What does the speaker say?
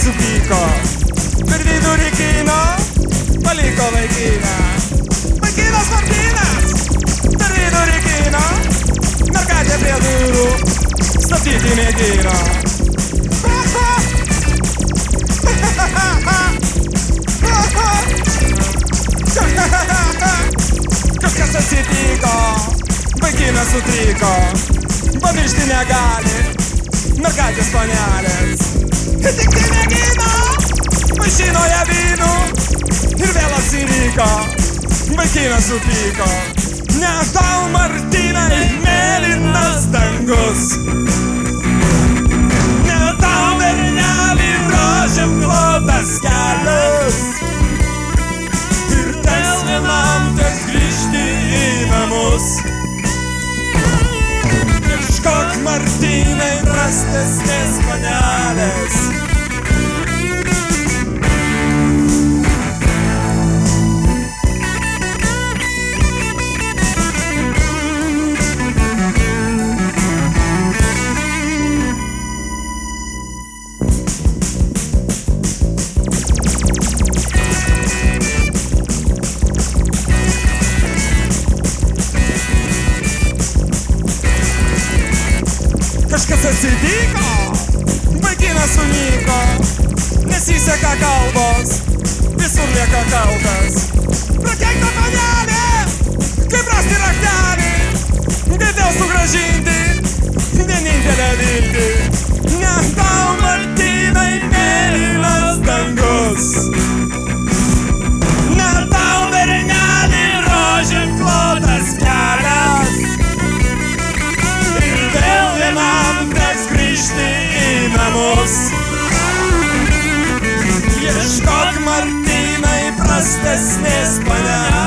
supyko, per vidurį kino paliko vaikiną. Vaikinas Martynas, per vidurį kino, mergaitė prie durų stabdyti mėgino. Kažkas atsitiko, vaikinas sutriko, pamiršti negali mergaitės panelės. Ir tik tai mėgino, mašinoje vynų ir vėl apsiriko, vaikinas supyko. Ne tau, Martynai, mėlynas dangus, ne tau, berneli, rožėm klotas kelias. Ir teks vienam teks grįžti į namus. Ieškok, Martynai, prastesnės panelės. Kažkas atsitiko, vaikinas sunyko, nesiseka kalbos, visur lieka kaltas. Prakeikta panelė, kaip rasti raktelį, kaip vėl sugrąžinti vienintelę viltį. Ne tau, Martynai, mėlynas dangus, ne tau, berneli, rožėm klotas kelias. Ir vėl vienam teks grįžti į namus. Ieškok, Martynai, prastesnės panelės.